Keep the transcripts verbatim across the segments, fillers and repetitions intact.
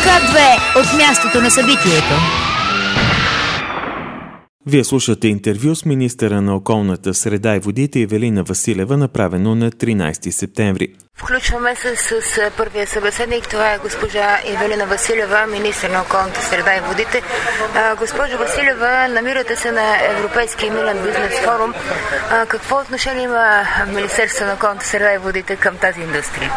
К две от мястото на събитието. Вие слушате интервю с министъра на околната среда и водите Ивелина Василева, направено на тринайсети септември. Включваме се с, с първия събеседник. Това е госпожа Ивелина Василева, министър на околната среда и водите. А, госпожа Василева, намирате се на Европейския милен бизнес форум. А, какво отношение има Министерството на околната среда и водите към тази индустрия?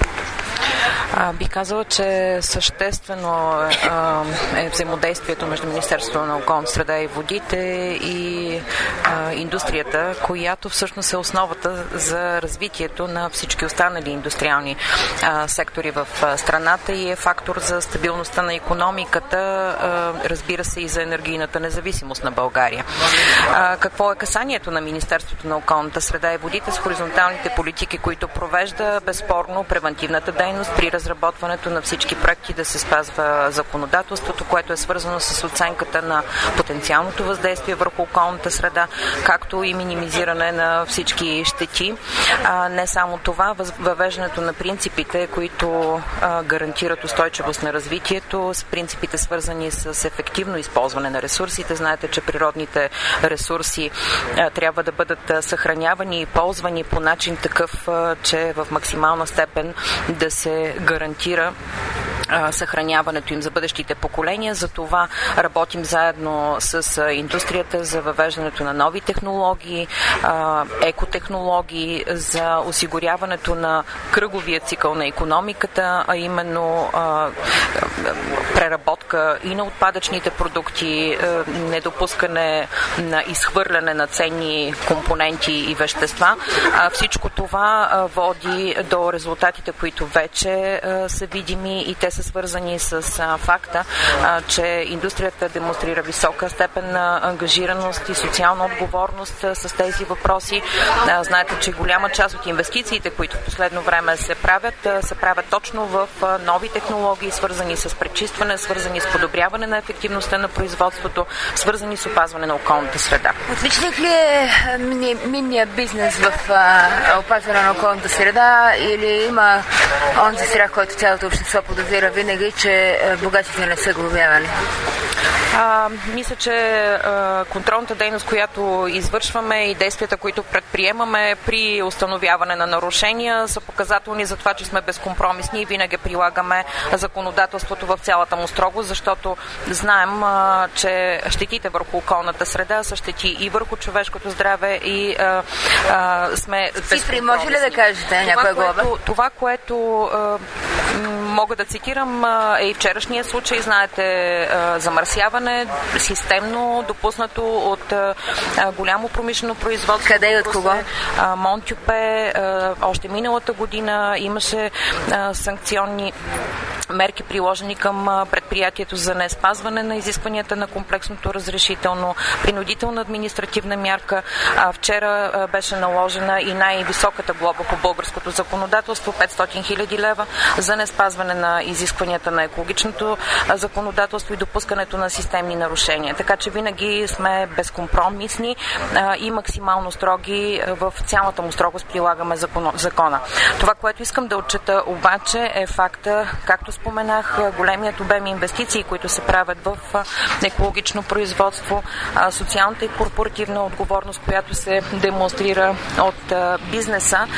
А, би казала, че съществено а, е взаимодействието между Министерството на околната среда и водите и а, индустрията, която всъщност е основата за развитието на всички останали индустриални а, сектори в а, страната и е фактор за стабилността на икономиката, а, разбира се и за енергийната независимост на България. А, какво е касанието на Министерството на околната среда и водите с хоризонталните политики, които провежда? Безспорно превентивната дейност при разработването на всички проекти да се спазва законодателството, което е свързано с оценката на потенциалното въздействие върху околната среда, както и минимизиране на всички щети. А, не само това, въвеждането на принципите, които а, гарантират устойчивост на развитието, с принципите свързани с ефективно използване на ресурсите. Знаете, че природните ресурси а, трябва да бъдат а, съхранявани и ползвани по начин такъв, а, че в максимална степен да се гарантира съхраняването им за бъдещите поколения. За това работим заедно с индустрията за въвеждането на нови технологии, екотехнологии, за осигуряването на кръговия цикъл на икономиката, а именно преработка и на отпадъчните продукти, недопускане на изхвърляне на ценни компоненти и вещества. Всичко това води до резултатите, които вече са видими и те са свързани с а, факта, а, че индустрията демонстрира висока степен на ангажираност и социална отговорност а, с тези въпроси. А, знаете, че голяма част от инвестициите, които в последно време се правят, а, се правят точно в а, нови технологии, свързани с пречистване, свързани с подобряване на ефективността на производството, свързани с опазване на околната среда. Отличник ли е минния бизнес в а, опазване на околната среда или има онзи страх, който цялото общество подозира винаги, че богатите не са глобявани? А, мисля, че а, контролната дейност, която извършваме и действията, които предприемаме при установяване на нарушения, са показателни за това, че сме безкомпромисни и винаги прилагаме законодателството в цялата му строгост, защото знаем, а, че щетите върху околната среда са щети и върху човешкото здраве и а, а, сме безкомпромисни. Цифри може ли да кажете някоя глоба? Това, което а, мога да цитирам, а, е и вчерашния случай. Знаете, а, замърсяване системно допуснато от а, голямо промишлено производство. Къде и от кого? А, Монтюпе. А, още миналата година имаше а, санкционни мерки приложени към предприятието за неспазване на изискванията на комплексното разрешително, принудителна административна мярка. А, вчера а, беше наложена и най-високата глоба по българското законодателство петстотин хиляди лева за неспазване на изискванията на екологичното а, законодателство и допускането на системни нарушения. Така че винаги сме безкомпромисни а, и максимално строги а, в цялата му строгост прилагаме закон, закона. Това, което искам да отчета обаче е факта, както споменах, големият обем инвестиции, които се правят в екологично производство, социалната и корпоративна отговорност, която се демонстрира от бизнеса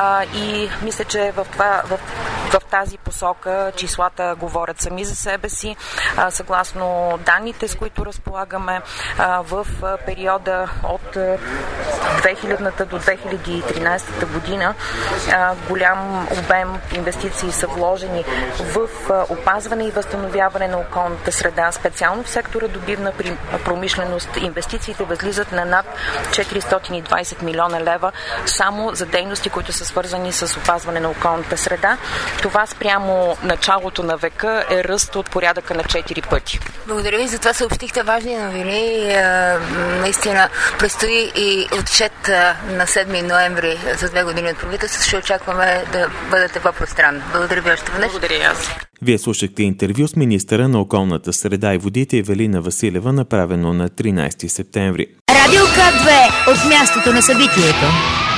и мисля, че в, това, в, в тази посока числата говорят сами за себе си. Съгласно данните, с които разполагаме в периода от две хилядната до две хиляди и тринайсета година, голям обем инвестиции са вложени в опазване и възстановяване на околната среда. Специално в сектора добивна промишленост инвестициите възлизат на над четиристотин и двайсет милиона лева само за дейности, които са свързани с опазване на околната среда. Това спрямо началото на века е ръст от порядъка на четири пъти. Благодаря ви, за това съобщихте важни новини. Наистина предстои и отчет на седми ноември за две години от правителството. Ще очакваме да бъдете по-пространни. Благодаря ви още веднъж. Благодаря и аз. Вие слушахте интервю с министъра на околната среда и водите Ивелина Василева, направено на тринайсети септември. Радио К две от мястото на събитието.